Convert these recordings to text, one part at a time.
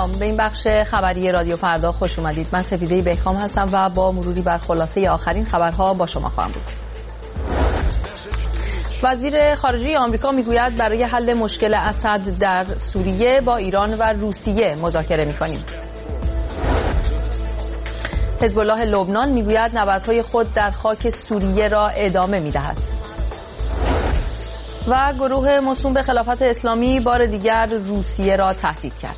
سلام، به این بخش خبری رادیو فردا خوش اومدید. من سفیده بهکام هستم و با مروری بر خلاصه آخرین خبرها با شما خواهم بود. وزیر خارجه آمریکا میگوید برای حل مشکل اسد در سوریه با ایران و روسیه مذاکره می‌کنیم. حزب الله لبنان میگوید نبردهای خود در خاک سوریه را ادامه می‌دهد. و گروه موسوم به خلافت اسلامی بار دیگر روسیه را تهدید کرد.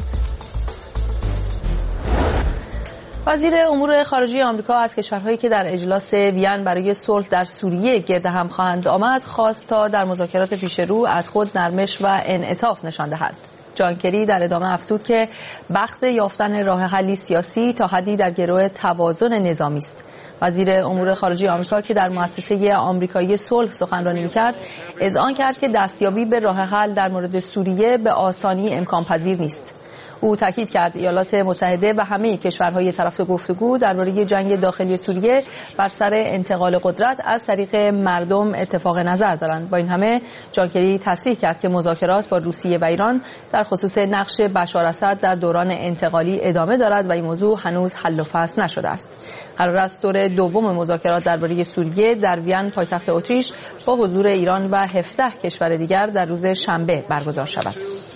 وزیر امور خارجه آمریکا از کشورهایی که در اجلاس وین برای صلح در سوریه گرد هم خواهند آمد خواست تا در مذاکرات پیش رو از خود نرمش و انعطاف نشان دهد. جان کری در ادامه افزود که وقت یافتن راه حلی سیاسی تا حدی در گرو توازن نظامی است. وزیر امور خارجه آمریکا که در مؤسسه آمریکایی صلح سخنرانی می‌کرد، اذعان کرد که دستیابی به راه حل در مورد سوریه به آسانی امکان پذیر نیست. او تاکید کرد ایالات متحده و همه کشورهای طرف گفتگو درباره جنگ داخلی سوریه بر سر انتقال قدرت از طریق مردم اتفاق نظر دارند. با این همه جان کری تصریح کرد که مذاکرات با روسیه و ایران در خصوص نقش بشار اسد در دوران انتقالی ادامه دارد و این موضوع هنوز حل و فصل نشده است. قرار است دور دوم مذاکرات درباره سوریه در وین پایتخت اتریش با حضور ایران و 17 کشور دیگر در روز شنبه برگزار شود.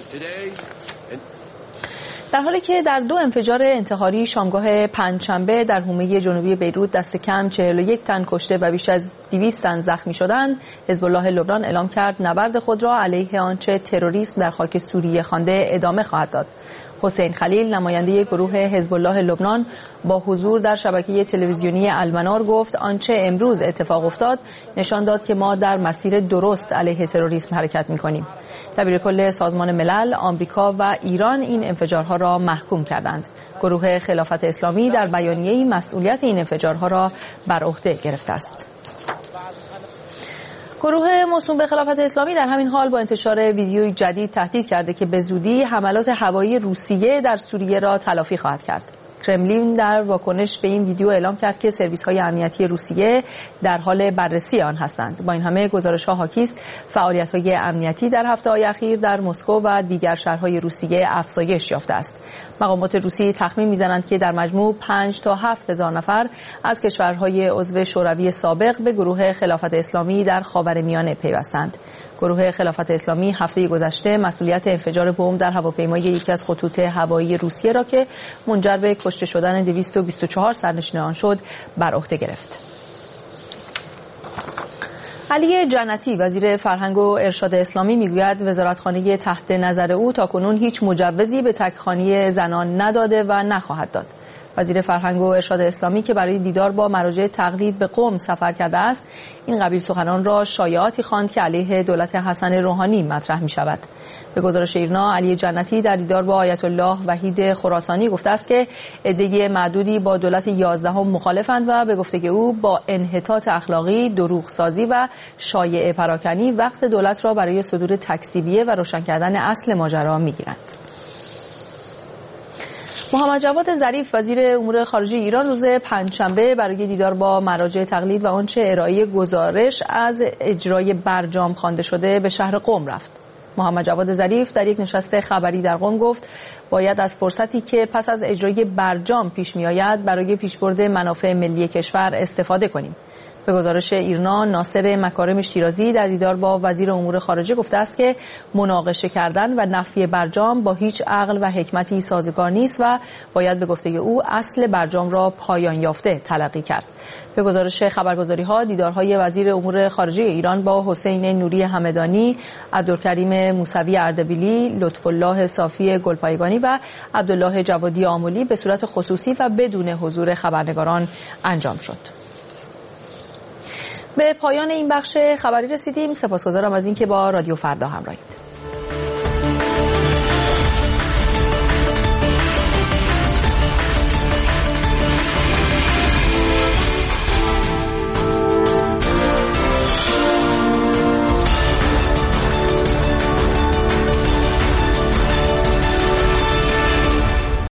در حالی که در 2 انفجار انتحاری شامگاه پنجشنبه در حومه جنوبی بیروت دست کم 41 تن کشته و بیش از 200 تن زخمی شدند، حزب الله لبنان اعلام کرد نبرد خود را علیه آنچه تروریسم در خاک سوریه خوانده ادامه خواهد داد. حسین خلیل نماینده گروه حزب الله لبنان با حضور در شبکه تلویزیونی المنار گفت آنچه امروز اتفاق افتاد نشان داد که ما در مسیر درست علیه تروریسم حرکت می‌کنیم. دبیرکل سازمان ملل، آمریکا و ایران این انفجارها را محکوم کردند. گروه خلافت اسلامی در بیانیه‌ای مسئولیت این انفجارها را بر عهده گرفته است. گروه موسوم به خلافت اسلامی در همین حال با انتشار ویدیوی جدید تهدید کرده که به زودی حملات هوایی روسیه در سوریه را تلافی خواهد کرد. کرملین در واکنش به این ویدیو اعلام کرد که سرویس‌های امنیتی روسیه در حال بررسی آن هستند. با این همه گزارش‌ها حاکی است فعالیت‌های امنیتی در هفته‌های اخیر در مسکو و دیگر شهرهای روسیه افزایش یافته است. مقامات روسی تخمین می‌زنند که در مجموع 5 تا 7 هزار نفر از کشورهای عضو شوروی سابق به گروه خلافت اسلامی در خاورمیانه پیوستند. گروه خلافت اسلامی هفته گذشته مسئولیت انفجار بمب در هواپیمای یکی از خطوط هوایی روسیه را که منجر به کشته شدن 224 سرنشین آن شد بر عهده گرفت. علی جنتی وزیر فرهنگ و ارشاد اسلامی میگوید وزارتخانه تحت نظر او تاکنون هیچ مجوزی به تکخوانی زنان نداده و نخواهد داد. وزیر فرهنگ و ارشاد اسلامی که برای دیدار با مراجع تقلید به قم سفر کرده است، این قبیل سخنان را شایعاتی خواند که علیه دولت حسن روحانی مطرح می شود. به گزارش ایرنا، علی جنتی در دیدار با آیت الله وحید خراسانی گفته است که عده معدودی با دولت 11 مخالفند و به گفته او با انحطاط اخلاقی، دروغسازی و شایعه پراکنی وقت دولت را برای صدور تکذیبیه و روشن کردن اصل ماجرا می‌گیرند. محمد جواد ظریف وزیر امور خارجه ایران روز پنجشنبه برای دیدار با مراجع تقلید و آنچه ارائه گزارش از اجرای برجام خوانده شده به شهر قم رفت. محمد جواد ظریف در یک نشست خبری در قم گفت باید از فرصتی که پس از اجرای برجام پیش می‌آید برای پیشبرد منافع ملی کشور استفاده کنیم. به گزارش ایرنا، ناصر مکارم شیرازی در دیدار با وزیر امور خارجه گفته است که مناقشه کردن و نفی برجام با هیچ عقل و حکمتی سازگار نیست و باید به گفته او اصل برجام را پایان یافته تلقی کرد. به گزارش خبرگزاری‌ها، دیدارهای وزیر امور خارجه ایران با حسین نوری همدانی، عبدالکریم موسوی اردبیلی، لطف الله صافی گلپایگانی و عبدالله جوادی آملی به صورت خصوصی و بدون حضور خبرنگاران انجام شد. به پایان این بخش خبری رسیدیم. سپاسگزارم از اینکه با رادیو فردا همراهید.